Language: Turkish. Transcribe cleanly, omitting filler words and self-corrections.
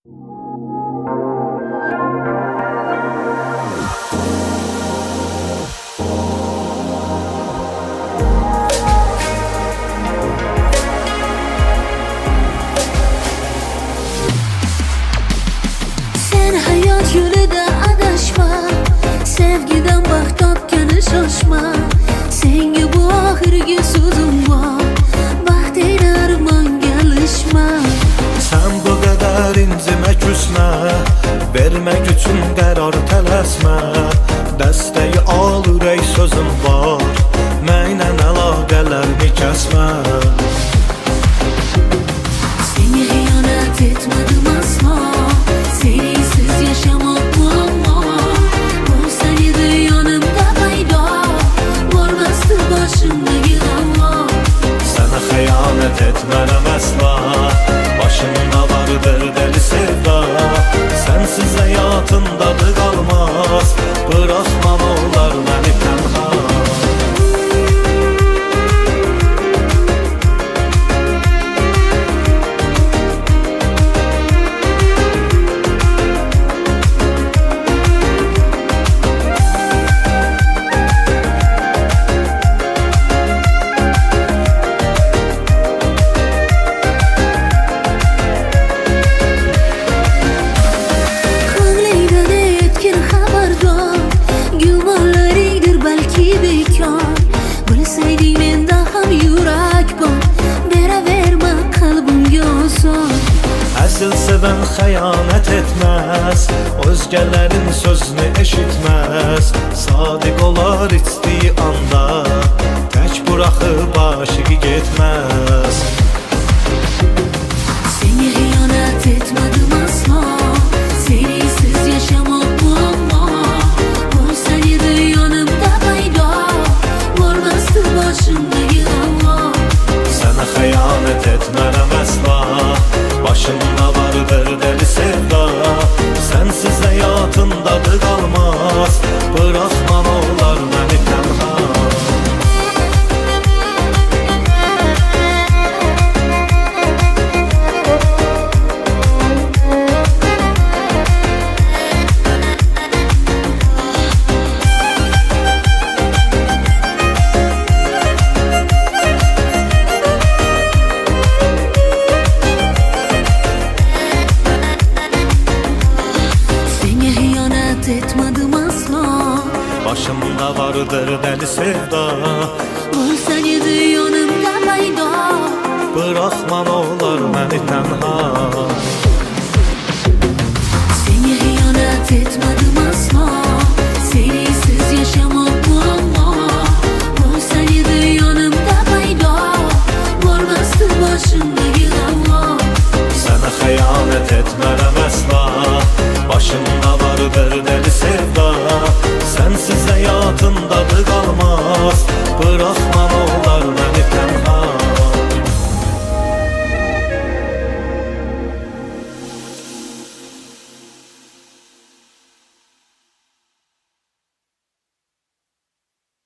Sen hayat yolida adashma, sevgiden baxt topgani shoshma. Senga bu oxirgi so'zim bor, baxtga armonga alishma. Sen bu kadar incime küsme, vermek için karar tələsmə. Dəstəyi alır ey sözüm var, mənlə əlaqələrini kəsmə. Seni hıyanet etmedim asla, sensiz yaşamak muamma. Olsaydı yanımda payda, varmazdı başımdaki damla. Sana xəyanət etmərəm əsla, başımda vardır deli sevda. Sensiz hayatın tadı kalmaz, bırakma olar məni tənha. Əsl sevən xəyanət etməz, özgələrin sözünü eşitməz. Sadiq olar içdiyi anda, tək buraxıb aşığı getməz. Seni hıyanet etmedim asla, sensiz yaşamak muamma. Olsaydı yanımda payda, varmazdı başımdaki damla. Sana xəyanət etmərəm əsla, başımda vardır deli sevda. Sensiz hayatın tadı kalmaz, bırakma olar məni tənha. Etmedim asla, Başımda vardır deli sevda. olsaydı yanımda payda, Bırakma olar məni tənha. seni hıyanet etmedim asla, sensiz yaşamak muamma. Olsaydı yanımda payda, varmazdı başımdaki damla. Sana xəyanət etmərəm əsla, başımda vardır deli sevda. Sensiz hayatın tadı kalmaz, bırakma